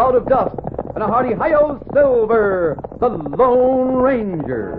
cloud of dust, and a hearty hi-yo Silver, the Lone Ranger.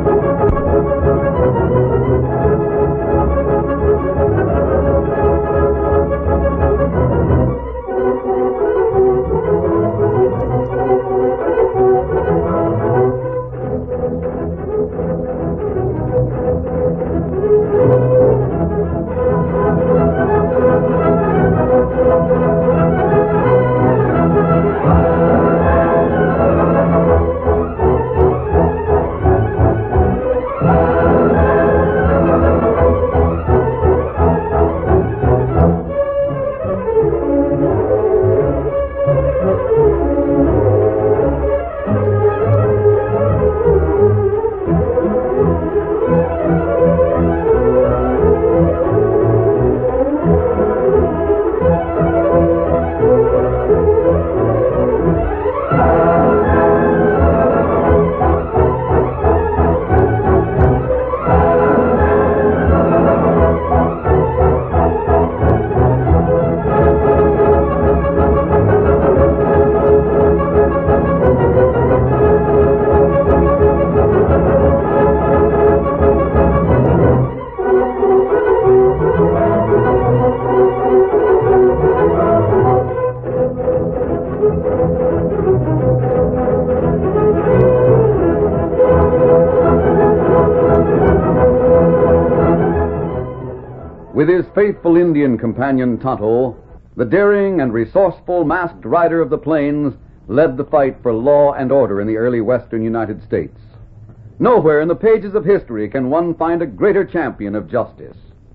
With his faithful Indian companion Tonto, the daring and resourceful masked rider of the plains led the fight for law and order in the early western United States. Nowhere in the pages of history can one find a greater champion of justice.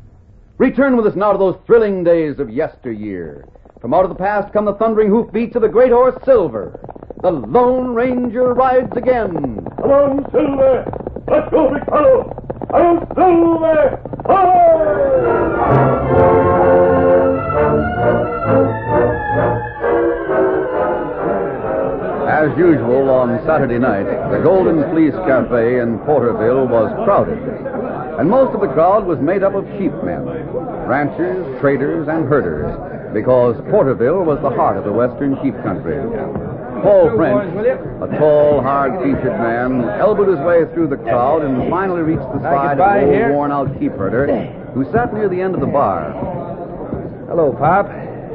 Return with us now to those thrilling days of yesteryear. From out of the past come the thundering hoofbeats of the great horse Silver. The Lone Ranger rides again. Come on, Silver! Let's go, big fellow! I'm Silver! As usual on Saturday night, the Golden Fleece Cafe in Porterville was crowded, and most of the crowd was made up of sheepmen, ranchers, traders, and herders, because Porterville was the heart of the western sheep country. Paul French, a tall, hard-featured man, elbowed his way through the crowd and finally reached the side of an old, worn-out sheep herder who sat near the end of the bar. Hello, Pop.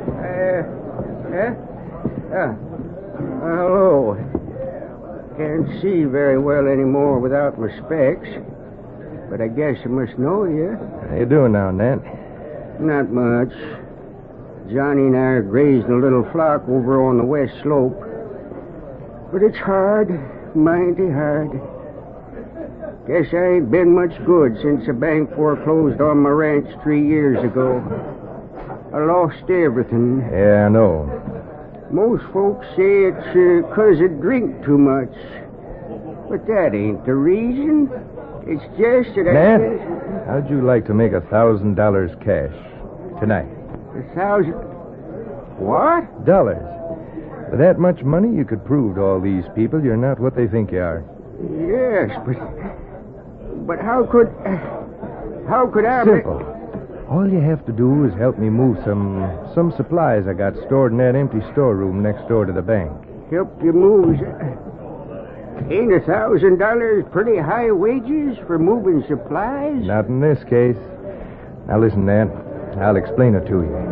Hello. Can't see very well anymore without my specs, but I guess I must know you. How you doing now, Nat? Not much. Johnny and I are grazing a little flock over on the west slope. But it's hard, mighty hard. Guess I ain't been much good since the bank foreclosed on my ranch 3 years ago. I lost everything. Yeah, I know. Most folks say it's 'cause I drink too much. But that ain't the reason. It's just that Nat, how'd you like to make $1,000 cash tonight? 1,000... What? Dollars. With that much money, you could prove to all these people you're not what they think you are. Yes, but how could I... Simple. All you have to do is help me move some supplies I got stored in that empty storeroom next door to the bank. Help you move... Ain't $1,000 pretty high wages for moving supplies? Not in this case. Now listen, Nat. I'll explain it to you.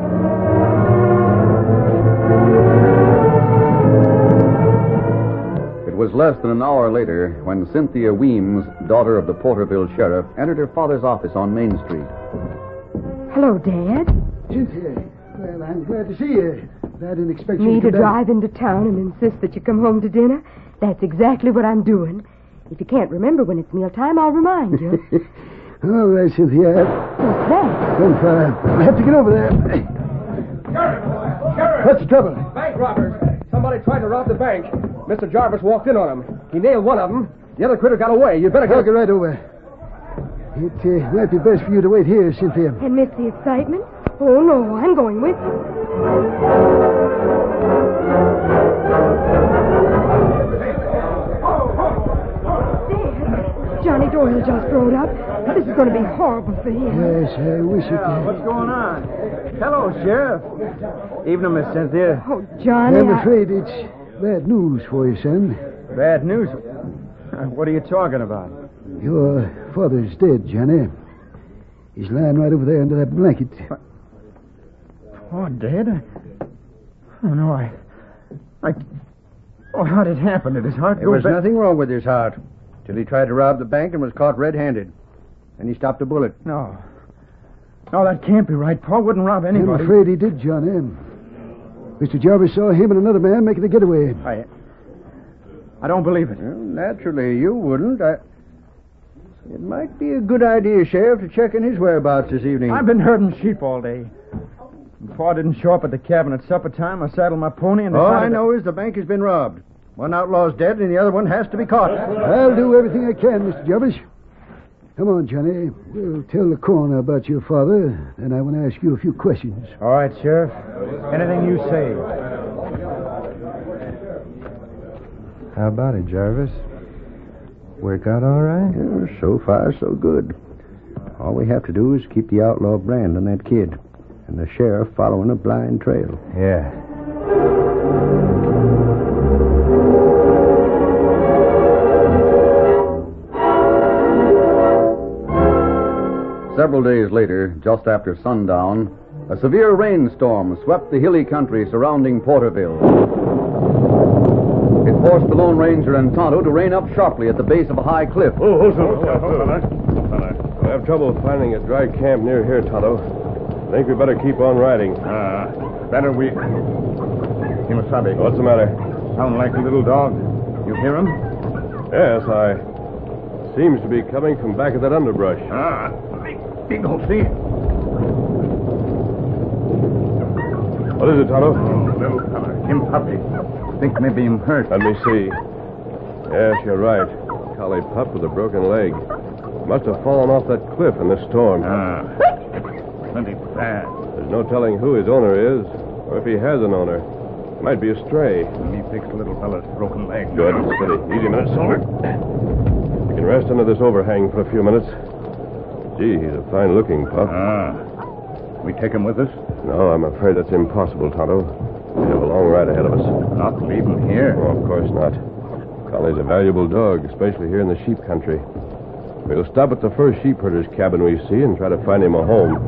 It was less than an hour later when Cynthia Weems, daughter of the Porterville sheriff, entered her father's office on Main Street. Hello, Dad. Cynthia, well, I'm glad to see you. I didn't expect you Me to to drive into town and insist that you come home to dinner? That's exactly what I'm doing. If you can't remember when it's mealtime, I'll remind you. All right, Cynthia. What's that? Gunfire. I have to get over there. Sheriff! What's the trouble? Bank robbers. Somebody tried to rob the bank. Mr. Jarvis walked in on him. He nailed one of them. The other critter got away. You'd better I'll get right over. It might be best for you to wait here, Cynthia. And miss the excitement? Oh, no, I'm going with you. Dad, Johnny Doyle just rode up. This is going to be horrible for him. Yes, I wish it did. What's going on? Hello, Sheriff. Evening, Miss Cynthia. Oh, Johnny. I'm afraid it's bad news for you, son. Bad news? What are you talking about? Your father's dead, Johnny. He's lying right over there under that blanket. Oh, dead? Oh, no, Oh, how did it happen? Did his heart There was nothing wrong with his heart till he tried to rob the bank and was caught red-handed. And he stopped a bullet. No. No, that can't be right. Paul wouldn't rob anybody. I'm afraid he did, Johnny. Mr. Jarvis saw him and another man making a getaway. I don't believe it. Well, naturally, you wouldn't. It might be a good idea, Sheriff, to check in his whereabouts this evening. I've been herding sheep all day. Before I didn't show up at the cabin at supper time, I saddled my pony and All decided I know is the bank has been robbed. One outlaw's dead and the other one has to be caught. I'll do everything I can, Mr. Jarvis. Come on, Johnny. We'll tell the coroner about your father, and I want to ask you a few questions. All right, Sheriff. Anything you say. How about it, Jarvis? Work out all right? Yeah, so far, so good. All we have to do is keep the outlaw brand on that kid, and the sheriff following a blind trail. Yeah. Several days later, just after sundown, a severe rainstorm swept the hilly country surrounding Porterville. It forced the Lone Ranger and Tonto to rein up sharply at the base of a high cliff. Hold on. I have trouble finding a dry camp near here, Tonto. I think we better keep on riding. Better we... Kimasabi. What's the matter? Sound like a little dog. You hear him? Yes, seems to be coming from back of that underbrush. Big old see? What is it, Tonto? Little fella. Him puppy. Think maybe him hurt. Let me see. Yes, you're right. Collie pup with a broken leg. Must have fallen off that cliff in the storm. Plenty bad. There's no telling who his owner is, or if he has an owner. Might be a stray. Let me fix the little fella's broken leg. Good. Steady. Easy a minute, Silver. You can rest under this overhang for a few minutes. Gee, he's a fine-looking pup. We take him with us? No, I'm afraid that's impossible, Tonto. We have a long ride ahead of us. Not leave him here. Oh, of course not. Collie's a valuable dog, especially here in the sheep country. We'll stop at the first sheep herder's cabin we see and try to find him a home.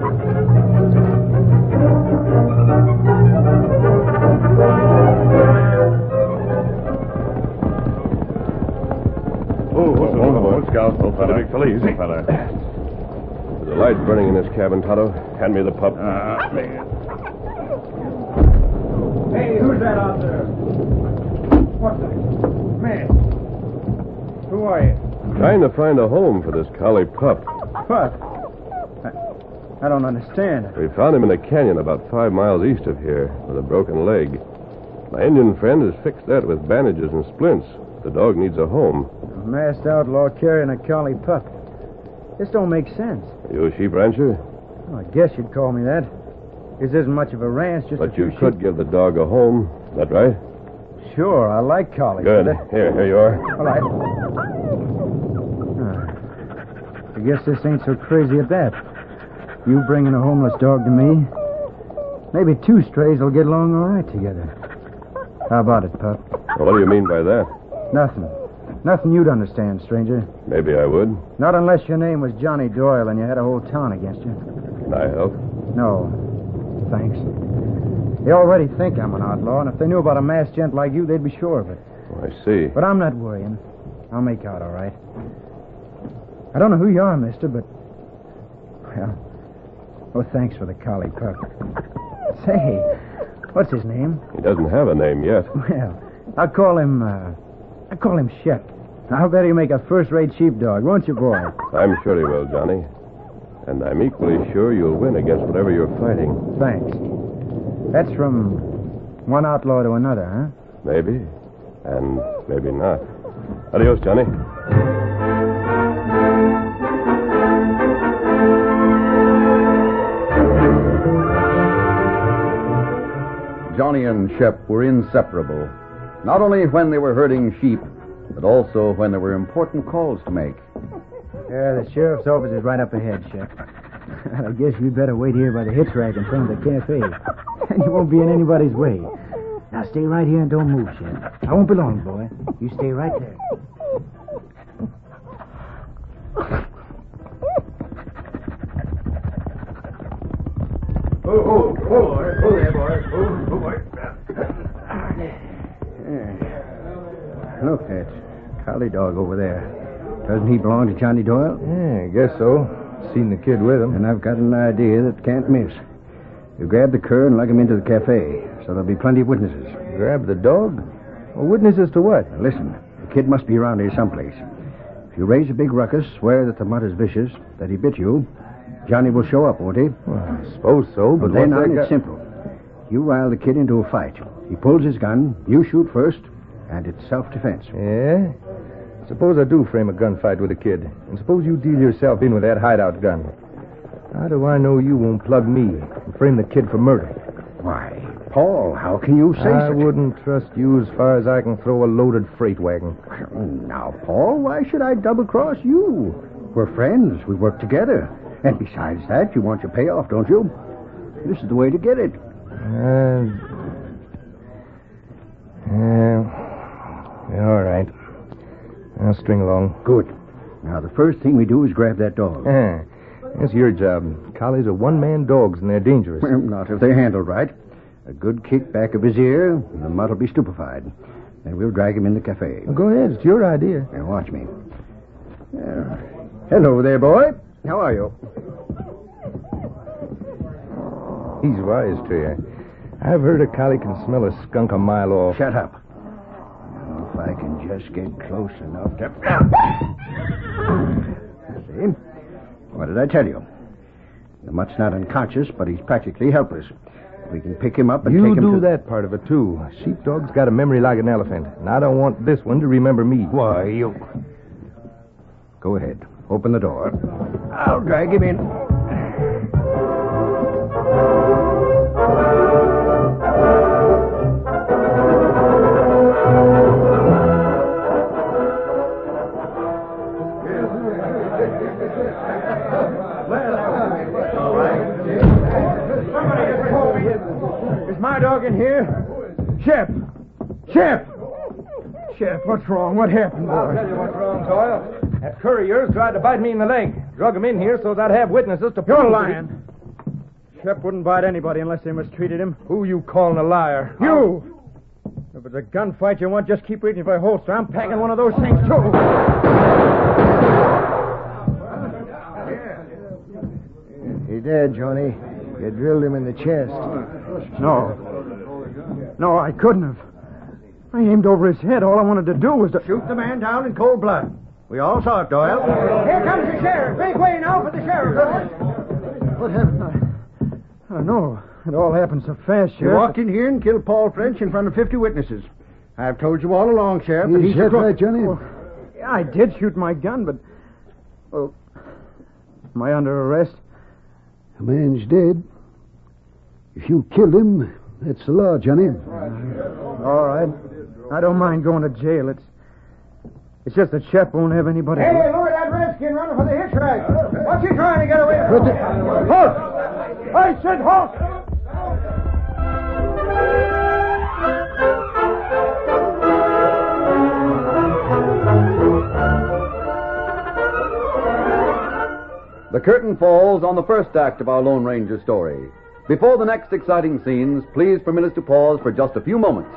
Oh, Scout. Oh, fella. Big fella, easy. Fella. There's a light burning in this cabin, Tonto. Hand me the pup. Hey, who's that out there? What's that? Man. Who are you? Trying to find a home for this collie pup. What? I don't understand. We found him in a canyon about 5 miles east of here with a broken leg. My Indian friend has fixed that with bandages and splints. The dog needs a home. A masked outlaw carrying a collie pup. This don't make sense. Are you a sheep rancher? Well, I guess you'd call me that. This isn't much of a ranch, just But a few you could sheep. give the dog a home. Is that right? Sure, I like collies. Good. but Here you are. All right. I guess this ain't so crazy at that. You bringing a homeless dog to me, maybe 2 strays will get along all right together. How about it, pup? Well, what do you mean by that? Nothing. Nothing you'd understand, stranger. Maybe I would. Not unless your name was Johnny Doyle and you had a whole town against you. Can I help? No. Thanks. They already think I'm an outlaw, and if they knew about a masked gent like you, they'd be sure of it. Oh, I see. But I'm not worrying. I'll make out all right. I don't know who you are, mister, but... Well, thanks for the collie pup. Say, what's his name? He doesn't have a name yet. Well, I'll call him Shep. I'll bet he'll make a first-rate sheepdog, won't you, boy? I'm sure he will, Johnny. And I'm equally sure you'll win against whatever you're fighting. Thanks. That's from one outlaw to another, huh? Maybe. And maybe not. Adios, Johnny. Johnny and Shep were inseparable, not only when they were herding sheep, but also when there were important calls to make. Yeah, the sheriff's office is right up ahead, Shep. I guess you'd better wait here by the hitch rack in front of the cafe. And you won't be in anybody's way. Now stay right here and don't move, Shep. I won't be long, boy. You stay right there. Oh, there, boy. Oh, boy. Look, that's collie dog over there. Doesn't he belong to Johnny Doyle? Yeah, I guess so. Seen the kid with him. And I've got an idea that can't miss. You grab the cur and lug him into the cafe, so there'll be plenty of witnesses. Grab the dog? Well, witnesses to what? Now, listen, the kid must be around here someplace. If you raise a big ruckus, swear that the mutt is vicious, that he bit you, Johnny will show up, won't he? Well, I suppose so, but then what's on, that it's simple. You rile the kid into a fight. He pulls his gun, you shoot first, and it's self-defense. Yeah? Suppose I do frame a gunfight with a kid, and suppose you deal yourself in with that hideout gun. How do I know you won't plug me and frame the kid for murder? Why, Paul, how can you say I such... wouldn't trust you as far as I can throw a loaded freight wagon. Now, Paul, why should I double-cross you? We're friends. We work together. And besides that, you want your payoff, don't you? This is the way to get it. Yeah, all right. I'll string along. Good. Now, the first thing we do is grab that dog. That's your job. Collies are one-man dogs, and they're dangerous. Well, not if they're handled right. A good kick back of his ear, and the mutt will be stupefied. Then we'll drag him in the cafe. Well, go ahead. It's your idea. Now, watch me. Hello there, boy. How are you? He's wise to you. I've heard a collie can smell a skunk a mile off. Shut up. Now, if I can just get close enough to... See? What did I tell you? The mutt's not unconscious, but he's practically helpless. We can pick him up and take him You do that part of it, too. Sheepdog's got a memory like an elephant, and I don't want this one to remember me. Why, you... Go ahead. Open the door. I'll drag him in. Is my dog in here? Shep! Shep! Shep, what's wrong? What happened, boy? I'll tell you what's wrong, Doyle. That cur of yours tried to bite me in the leg. Drug him in here so that I'd have witnesses to prove You're that lying. Shep wouldn't bite anybody unless they mistreated him. Who you calling a liar? You! If it's a gunfight you want, just keep reaching for a holster. I'm packing one of those things, too. He dead, Johnny. You drilled him in the chest. No, I couldn't have. I aimed over his head. All I wanted to do was to... Shoot the man down in cold blood. We all saw it, Doyle. Here comes the sheriff. Make way now for the sheriff. What happened? I know. It all happened so fast, You Sheriff. walked in here and killed Paul French in front of 50 witnesses. I've told you all along, Sheriff, that Is he's that a crook. right, Johnny? Yeah, I did shoot my gun, but... Well, am I under arrest? The man's dead. If you killed him, that's the law, Johnny. All right. I don't mind going to jail. It's just that Shep won't have anybody... Hey, look at that redskin running for the hitch rack. What's he trying to get away from? Halt! I said halt! The curtain falls on the first act of our Lone Ranger story. Before the next exciting scenes, please permit us to pause for just a few moments.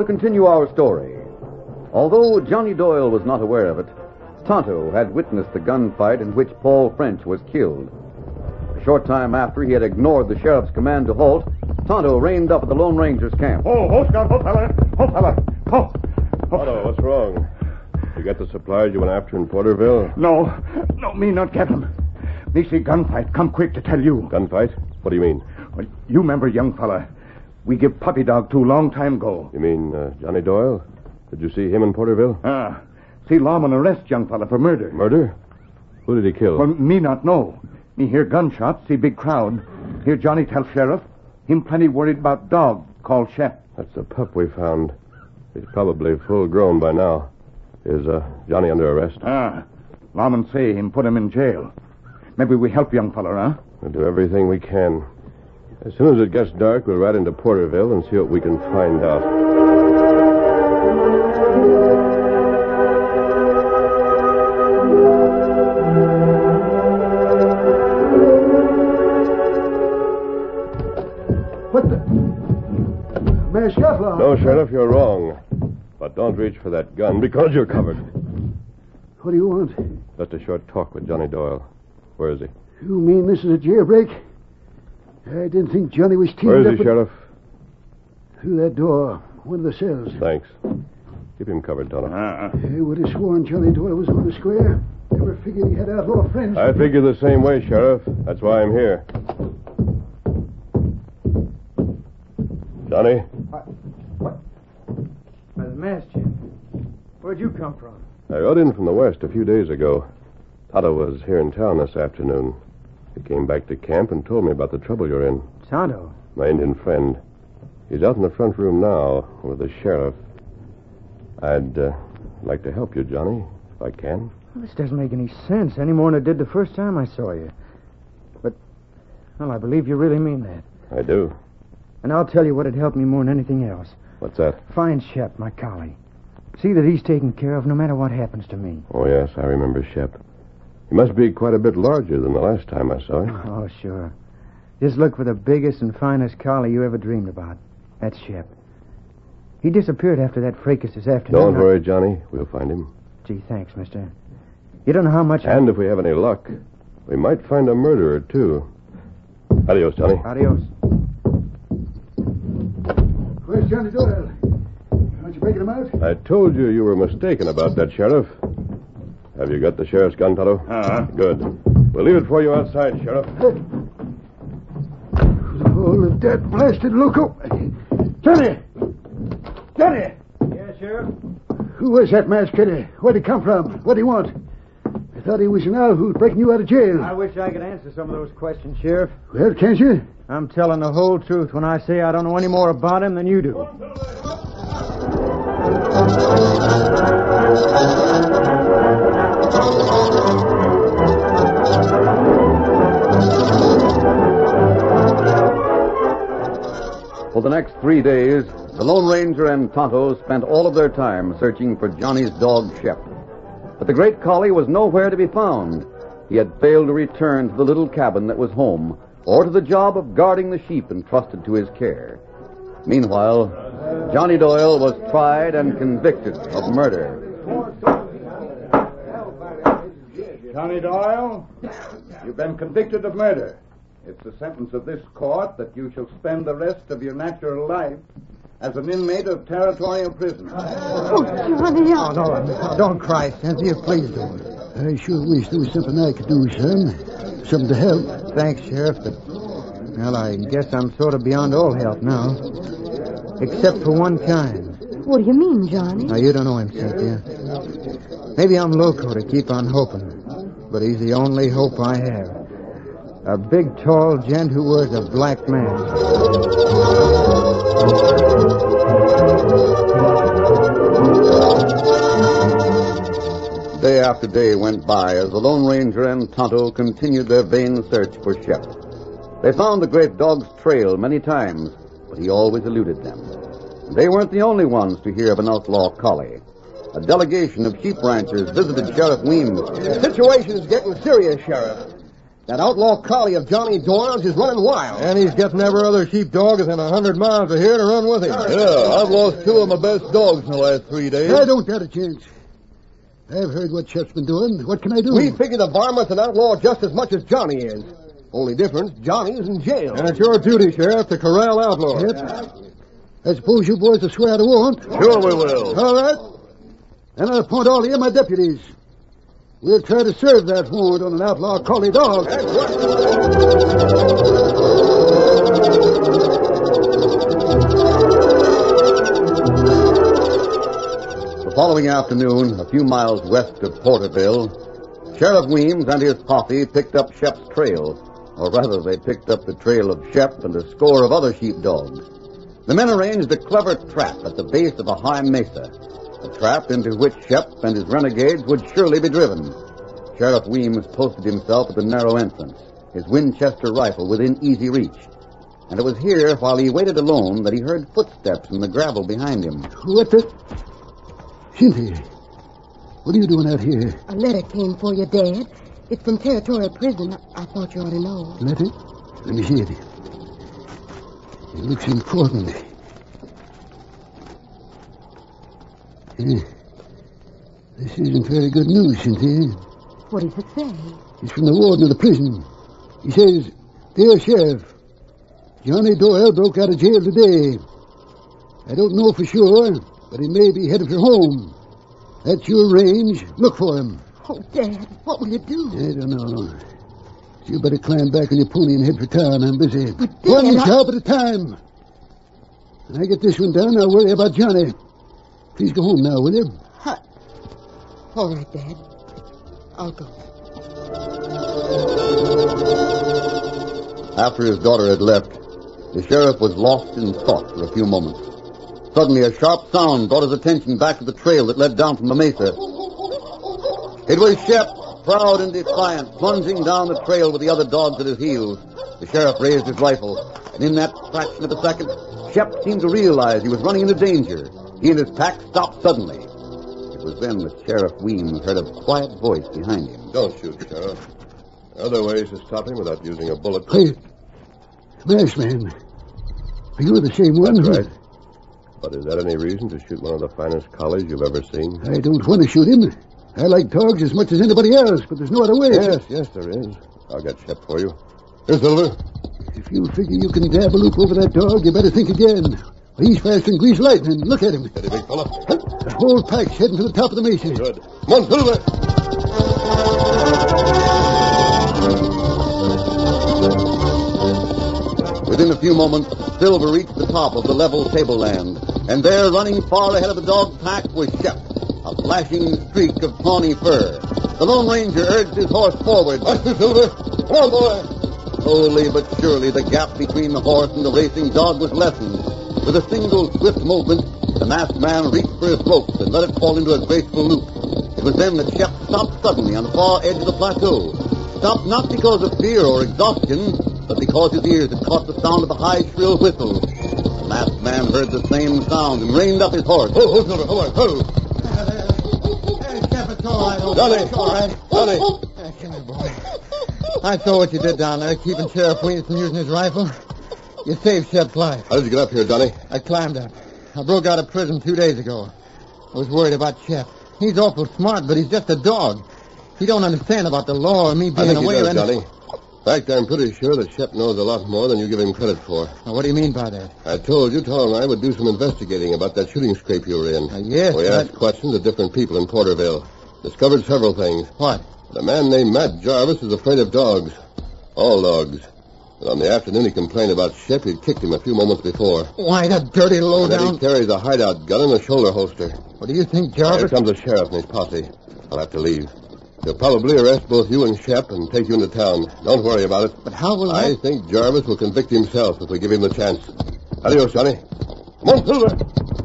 continue our story. Although Johnny Doyle was not aware of it, Tonto had witnessed the gunfight in which Paul French was killed. A short time after he had ignored the sheriff's command to halt, Tonto reined up at the Lone Ranger's camp. Oh, Scout, fella. Oh. Otto, what's wrong? You got the supplies you went after in Porterville? No, me not get 'em. Me see gunfight. Come quick to tell you. Gunfight? What do you mean? Well, you remember, young fella, we give puppy dog to long time ago. You mean Johnny Doyle? Did you see him in Porterville? See lawman arrest young fella for murder. Murder? Who did he kill? Well, me not know. Me hear gunshots, see big crowd. Hear Johnny tell sheriff. Him plenty worried about dog called Shep. That's the pup we found. He's probably full grown by now. Is Johnny under arrest? Lawman say him put him in jail. Maybe we help young fella, huh? We'll do everything we can. As soon as it gets dark, we'll ride into Porterville and see what we can find out. What the... Mayor Scufflaw. No, Sheriff, you're wrong. But don't reach for that gun because you're covered. What do you want? Just a short talk with Johnny Doyle. Where is he? You mean this is a jailbreak? I didn't think Johnny was teamed Where is up he, Sheriff? Through that door. One of the cells. Thanks. Keep him covered, Tonto. I would have sworn Johnny Doyle was on the square. Never figured he had outlaw friends. I figure the same way, Sheriff. That's why I'm here. Johnny? What? The masked Jim. Where'd you come from? I rode in from the west a few days ago. Tonto was here in town this afternoon. He came back to camp and told me about the trouble you're in. Tonto? My Indian friend. He's out in the front room now with the sheriff. I'd like to help you, Johnny, if I can. Well, this doesn't make any sense any more than it did the first time I saw you. But, well, I believe you really mean that. I do. And I'll tell you what'd help me more than anything else. What's that? Find Shep, my collie. See that he's taken care of no matter what happens to me. Oh, yes, I remember Shep. He must be quite a bit larger than the last time I saw him. Oh, sure. Just look for the biggest and finest collie you ever dreamed about. That's Shep. He disappeared after that fracas this afternoon. Don't worry, Johnny. We'll find him. Gee, thanks, mister. You don't know how much... And if we have any luck, we might find a murderer, too. Adios, Johnny. Adios. Where's Johnny Doyle? Aren't you breaking him out? I told you were mistaken about that, Sheriff. Have you got the sheriff's gun, Tonto? Good. We'll leave it for you outside, Sheriff. Oh, that blasted loco. Johnny! Johnny! Yeah, Sheriff? Who was that masked kid? Where'd he come from? What'd he want? I thought he was an owl who's breaking you out of jail. I wish I could answer some of those questions, Sheriff. Well, can't you? I'm telling the whole truth when I say I don't know any more about him than you do. For the next 3 days, the Lone Ranger and Tonto spent all of their time searching for Johnny's dog, Shep. But the great collie was nowhere to be found. He had failed to return to the little cabin that was home, or to the job of guarding the sheep entrusted to his care. Meanwhile, Johnny Doyle was tried and convicted of murder. Johnny Doyle, you've been convicted of murder. It's the sentence of this court that you shall spend the rest of your natural life as an inmate of territorial prison. Oh, Johnny. Oh, no, don't cry, Cynthia. Please don't. I sure wish there was something I could do, son. Something to help. Thanks, Sheriff, but... Well, I guess I'm sort of beyond all help now. Except for one kind. What do you mean, Johnny? Now, you don't know him, Cynthia. Maybe I'm loco to keep on hoping, but he's the only hope I have. A big, tall gent who wears a black mask. Day after day went by as the Lone Ranger and Tonto continued their vain search for Shep. They found the great dog's trail many times, but he always eluded them. They weren't the only ones to hear of an outlaw collie. A delegation of sheep ranchers visited Sheriff Weems. The situation's getting serious, Sheriff. That outlaw collie of Johnny Doyle's is running wild. And he's getting every other sheepdog within 100 miles of here to run with him. Yeah, I've lost 2 of my best dogs in the last 3 days. I don't got a chance. I've heard what Shep's been doing. What can I do? We figure the varmint's an outlaw just as much as Johnny is. Only difference, Johnny's in jail. And it's your duty, Sheriff, to corral outlaws. Yep. I suppose you boys will swear to warrant. Sure we will. All right. Then I'll appoint all of you my deputies. We'll try to serve that warrant on an outlaw collie dog. The following afternoon, a few miles west of Porterville, Sheriff Weems and his posse picked up Shep's trail. Or rather, they picked up the trail of Shep and a score of other sheepdogs. The men arranged a clever trap at the base of a high mesa, a trap into which Shep and his renegades would surely be driven. Sheriff Weems posted himself at the narrow entrance, his Winchester rifle within easy reach. And it was here, while he waited alone, that he heard footsteps in the gravel behind him. What the... Cynthia, what are you doing out here? A letter came for you, Dad. It's from Territorial Prison. I thought you ought to know. Letter? Let me see it. It looks important. This isn't very good news, Cynthia. What does it say? It's from the warden of the prison. He says, "Dear Sheriff, Johnny Doyle broke out of jail today. I don't know for sure, but he may be headed for home. That's your range. Look for him." Oh, Dad, what will you do? I don't know. You better climb back on your pony and head for town. I'm busy. But, Dad, one job at a time. When I get this one done, I'll worry about Johnny. Please go home now, will you? All right, Dad. I'll go. After his daughter had left, the sheriff was lost in thought for a few moments. Suddenly, a sharp sound brought his attention back to the trail that led down from the mesa. It was Shep, proud and defiant, plunging down the trail with the other dogs at his heels. The sheriff raised his rifle, and in that fraction of a second, Shep seemed to realize he was running into danger. He and his pack stopped suddenly. It was then that Sheriff Weems heard a quiet voice behind him. Don't shoot, Sheriff. There are other ways to stop him without using a bullet. Hey, Masked Man. Are you the same one? That's right. But is that any reason to shoot one of the finest collies you've ever seen? I don't want to shoot him. I like dogs as much as anybody else, but there's no other way. Yes, there is. I'll get Shep for you. Here, Silver. If you figure you can dab a loop over that dog, you better think again. He's fast than greased lightning. Look at him. Steady, big fella. The whole pack's heading to the top of the mesa. Good. Come on, Silver. Within a few moments, Silver reached the top of the level tableland, and there, running far ahead of the dog pack, was Shep, a flashing streak of tawny fur. The Lone Ranger urged his horse forward. Faster, Silver. Come on, boy. Slowly but surely, the gap between the horse and the racing dog was lessened. With a single swift movement, the masked man reached for his ropes and let it fall into a graceful loop. It was then that Shep stopped suddenly on the far edge of the plateau. Stopped not because of fear or exhaustion, but because his ears had caught the sound of a high, shrill whistle. The masked man heard the same sound and reined up his horse. Ho, Silver, come on, ho. Shep, it's all right. Johnny, It's all right. Johnny. Come here, boy. I saw what you did down there, keeping Sheriff Weems from using his rifle. You saved Shep's life. How did you get up here, Johnny? I climbed up. I broke out of prison 2 days ago. I was worried about Shep. He's awful smart, but he's just a dog. He don't understand about the law or me I being think away he or does, anything. Johnny. In fact, I'm pretty sure that Shep knows a lot more than you give him credit for. Now, what do you mean by that? I told you Tom and I would do some investigating about that shooting scrape you were in. Yes, We asked questions of different people in Porterville. Discovered several things. What? The man named Matt Jarvis is afraid of dogs. All dogs. But on the afternoon he complained about Shep. He'd kicked him a few moments before. Why, that dirty And that low-down... he carries a hideout gun in a shoulder holster. What do you think, Here Jarvis? comes the sheriff and his posse. I'll have to leave. He'll probably arrest both you and Shep and take you into town. Don't worry about it. But how will I think Jarvis will convict himself if we give him the chance. Adios, Johnny. Come on, Silver.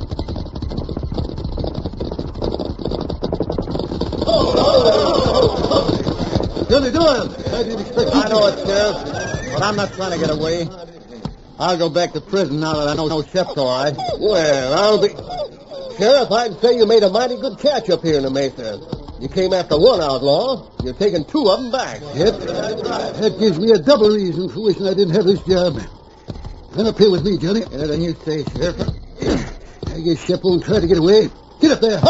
Johnny Doyle! I didn't expect you. I know it, Sheriff, but I'm not trying to get away. I'll go back to prison now that I know Shep's all right. Well, I'll be... Sheriff, I'd say you made a mighty good catch up here in the mesa. You came after one outlaw. You're taking two of them back. Yep. That gives me a double reason for wishing I didn't have this job. Run up here with me, Johnny. Then you say, Sheriff. I guess Shep won't try to get away. Get up there.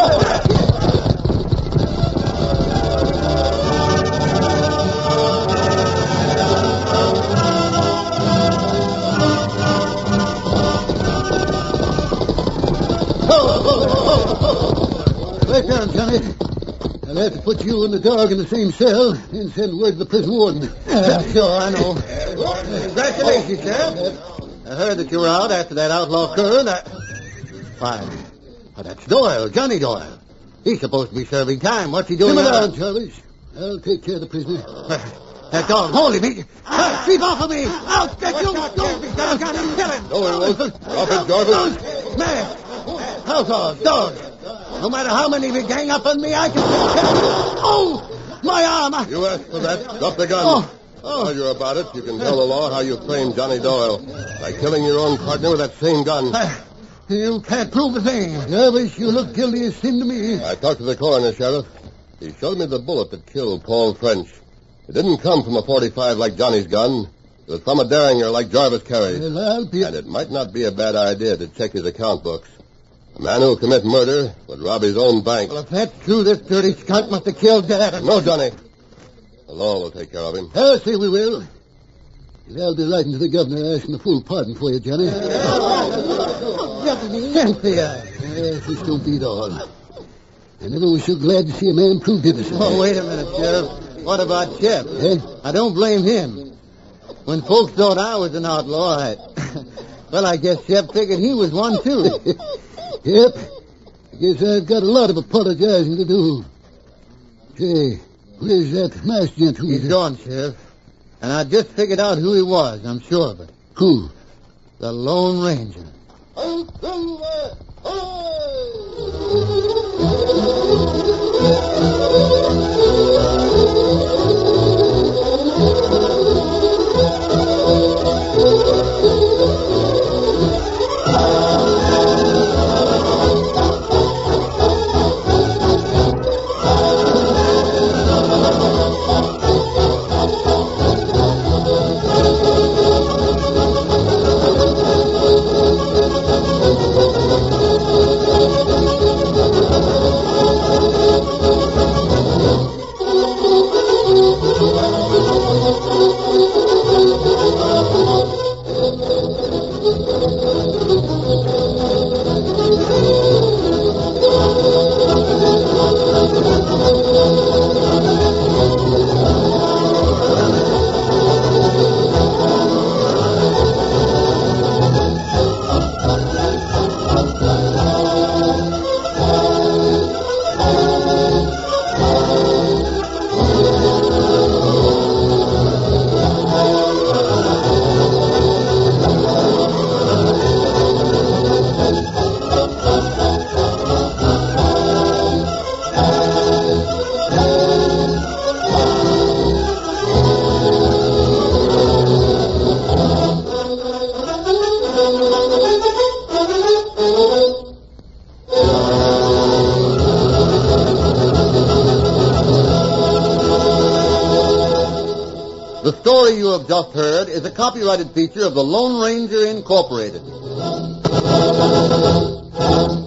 Right down, Johnny. I'll have to put you and the dog in the same cell and send word to the prison warden. Sure, I know. Congratulations, Sheriff. I heard that you were out after that outlaw Kern. Why, that's Doyle, Johnny Doyle. He's supposed to be serving time. What's he doing? Simmer down, Jarvis. I'll take care of the prisoner. That dog, hold him. Keep off of me. Out, get you. Got him. Kill him. No, he won't. Drop it, Jarvis. Man, outlaws, dogs. No matter how many we gang up on me, I can... Oh, my arm. You asked for that. Drop the gun. While you're about it, you can tell the law how you framed Johnny Doyle by killing your own partner with that same gun. You can't prove a thing. Jarvis, you look guilty as sin to me. I talked to the coroner, Sheriff. He showed me the bullet that killed Paul French. It didn't come from a .45 like Johnny's gun. It was from a Derringer like Jarvis carried. Well, I'll be... And it might not be a bad idea to check his account books. A man who'll commit murder would rob his own bank. Well, if that's true, this dirty skunk must have killed Dad. No, Johnny. The law will take care of him. I'll say we will. And I'll be writing to the governor asking a full pardon for you, Johnny. Cynthia. Yes, this don't beat all. I never was so glad to see a man proved innocent. Oh, wait a minute, Sheriff. What about Shep? Eh? I don't blame him. When folks thought I was an outlaw, I guess Shep figured he was one, too. Yep. I guess I've got a lot of apologizing to do. Say, where's that masked gent who... He's gone, Sheriff. And I just figured out who he was, I'm sure of it. Who? The Lone Ranger. The story you have just heard is a copyrighted feature of the Lone Ranger Incorporated.